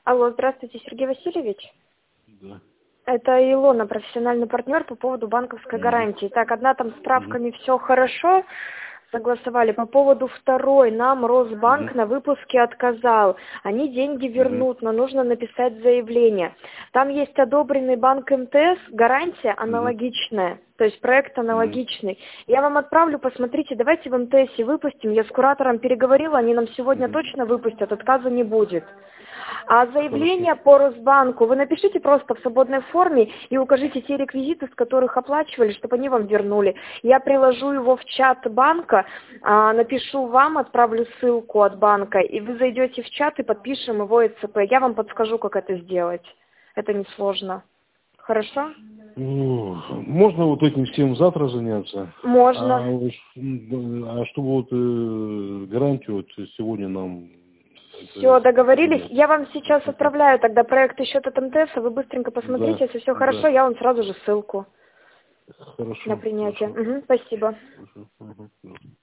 Алло, здравствуйте, Сергей Васильевич. Да. Это Илона, профессиональный партнер по поводу банковской гарантии. Так, одна там справками все хорошо, согласовали. По поводу второй, нам Росбанк на выпуске отказал. Они деньги вернут, но нужно написать заявление. Там есть одобренный банк МТС, гарантия аналогичная. То есть проект аналогичный. Я вам отправлю, посмотрите, давайте в МТСе выпустим. Я с куратором переговорила, они нам сегодня точно выпустят, отказа не будет. А заявление по Росбанку вы напишите просто в свободной форме и укажите те реквизиты, с которых оплачивали, чтобы они вам вернули. Я приложу его в чат банка, напишу вам, отправлю ссылку от банка, и вы зайдете в чат и подпишем его ЭЦП. Я вам подскажу, как это сделать. Это несложно. Хорошо? Ну, можно вот этим всем завтра заняться? Можно. А чтобы вот гарантию вот сегодня нам... Все, договорились. Я вам сейчас отправляю тогда проект счет от МТС, вы быстренько посмотрите, если все хорошо, я вам сразу же ссылку Хорошо, на принятие. хорошо. Спасибо. Хорошо.